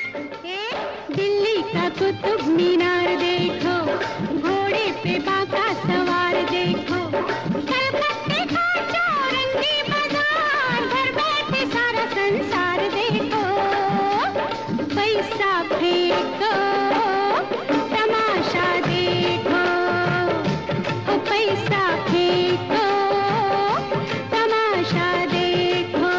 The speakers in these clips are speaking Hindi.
दिल्ली का कुतुब मीनार देखो, घोड़े पे बाका सवार देखो, कलकत्ते का चौरंगी बाजार, घर बैठे सारा संसार देखो। पैसा फेंको, तमाशा देखो, ओ पैसा फेंको, तमाशा देखो।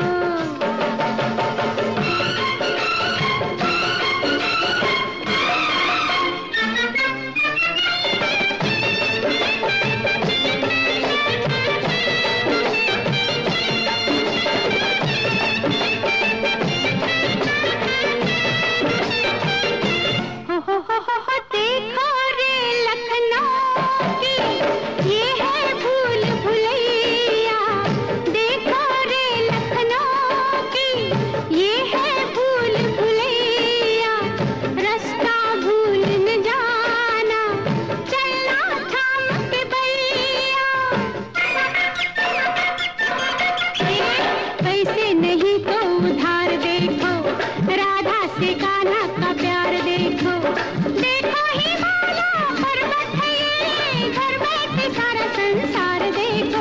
देखो रे लखनऊ की ये है भूल भुलैया, देखो रे लखनऊ की ये है भूल भुलैया, रास्ता भूल न जाना, चलना थाम के भैया। पैसे नहीं तो उधार देखो, राधा से कान्हा का प्यार देखो, देखो हिमालय पर्वत है ये, घर बैठे सारा संसार देखो।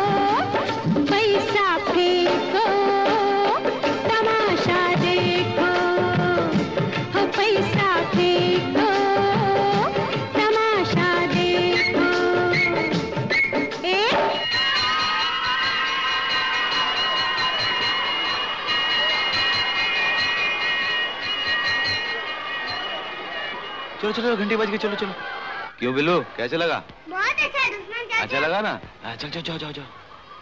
पैसा फेंको, तमाशा देखो, हो पैसा फेंको, तमाशा देखो। चलो चलो, घंटी बज गई, चलो चलो। क्यों बिल्लू, कैसे लगा? बहुत अच्छा दुश्मन चाचा। अच्छा लगा ना? चल चल, जाओ जाओ जाओ।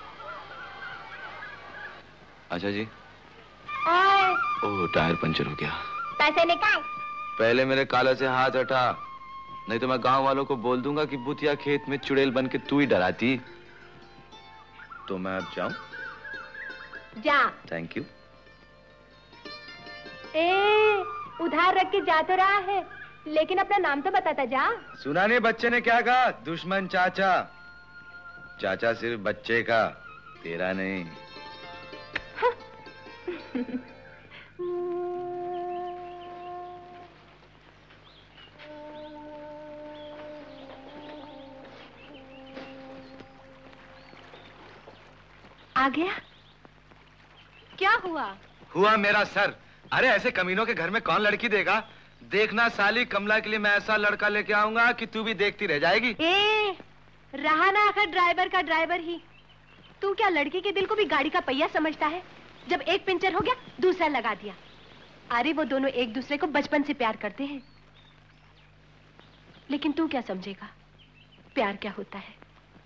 अच्छा जी। ओह, टायर पंचर हो गया। पैसे निकाल। पहले मेरे काले से हाथ हटा, नहीं तो मैं गांव वालों को बोल दूंगा कि बुतिया खेत में चुड़ैल बन के तू ही डराती। तो मैं अब जाऊं? जा। Thank you. उधार रख के जा तो रहा है, लेकिन अपना नाम तो बताता जा। सुना नहीं बच्चे ने क्या कहा? दुश्मन चाचा। चाचा सिर्फ बच्चे का, तेरा नहीं। आ गया? क्या हुआ? हुआ मेरा सर। अरे ऐसे कमीनों के घर में कौन लड़की देगा? देखना साली, कमला के लिए मैं ऐसा लड़का लेके आऊंगा कि तू भी देखती रह जाएगी। रहा ना आखिर ड्राइवर का ड्राइवर ही। तू क्या लड़की के दिल को भी गाड़ी का पहिया समझता है? जब एक पंचर हो गया, दूसरा लगा दिया। अरे वो दोनों एक दूसरे को बचपन से प्यार करते हैं, लेकिन तू क्या समझेगा प्यार क्या होता है?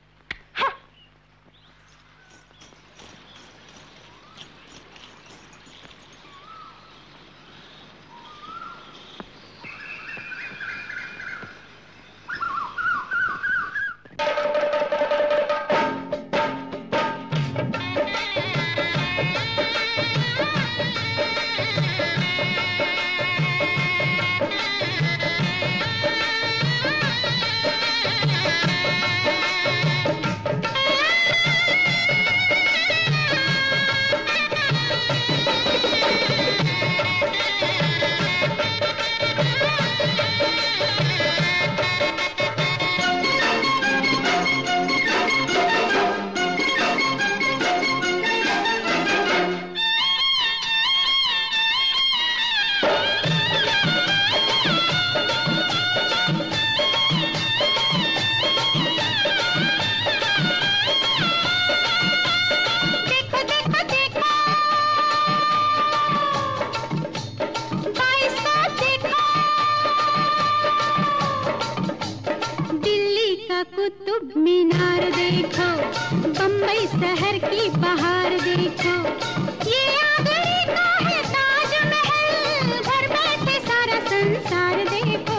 कुतुब मीनार देखो, बम्बई शहर की बहार देखो, ये आगरे का है ताजमहल, घर बैठे सारा संसार देखो।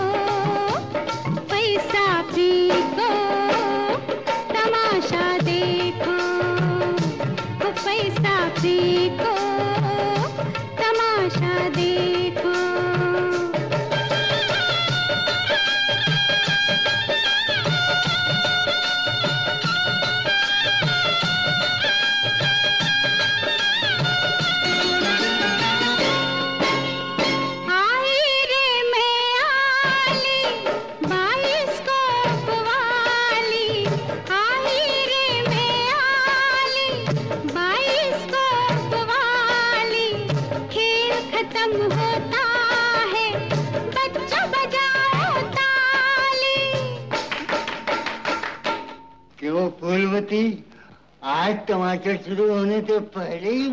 पैसा फेंको, तमाशा देखो, पैसा फेंको, तमाशा देखो। खत्म होता है, बच्चों बजाओ ताली। क्यों फूलवती, आज टमाटर शुरू होने से पहले ही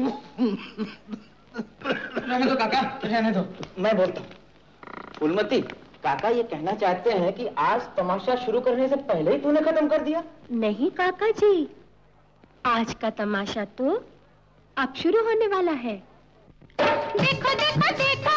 रहने दो काका, रहने दो, मैं बोलता हूँ। फूलमती, काका ये कहना चाहते हैं कि आज तमाशा शुरू करने से पहले ही तूने खत्म कर दिया? नहीं काका जी, आज का तमाशा तो अब शुरू होने वाला है। देखो देखो देखो,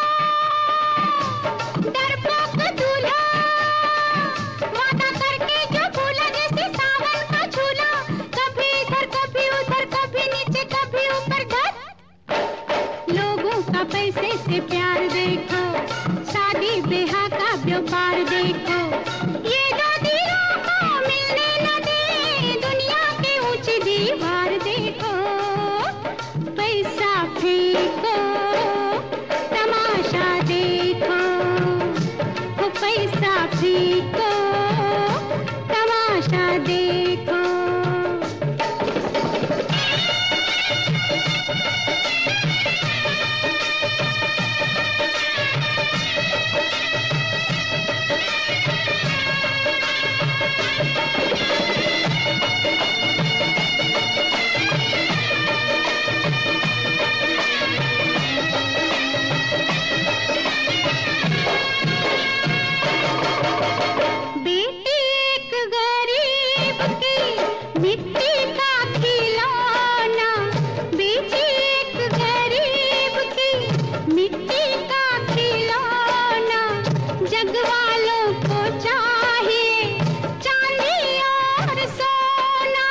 डरपोक दूल्हा, वादा करके जो भूला, जैसे सावन का झूला, कभी इधर कभी उधर, कभी नीचे कभी ऊपर धर। लोगों का पैसे से प्यार देखो, शादी ब्याह का व्यापार देखो, ये दो दिलों को मिलने न दे, दुनिया की ऊंची दीवार देखो। पैसा फेंको, तमाशा देखो, वो पैसा फेंको, तमाशा देखो। बेटी एक गरीब की मिट्टी का खिलौना, बेटी एक गरीब की मिट्टी का खिलौना, जग वालों को चाहिए चांदी और सोना।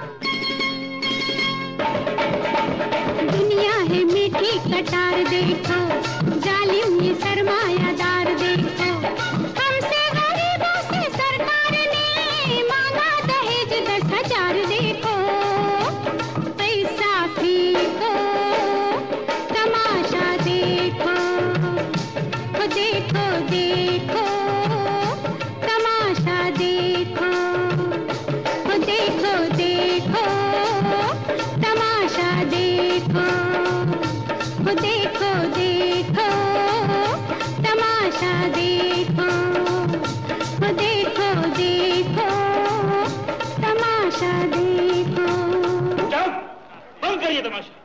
दुनिया है मीठी कटार देखो, जालिम ये सरमायादार देखो, हमसे गरीबों से सरकार ने मांगा दहेज 10,000 देखो। पैसा फेंको, तमाशा देखो, वो देखो देखो, तमाशा देखो, वो देखो देखो, तमाशा देखो, वो देखो देखो, तमाशा देखो, वो देखो देखो, तमाशा देखो। जाओ, बंद करिए तमाशा।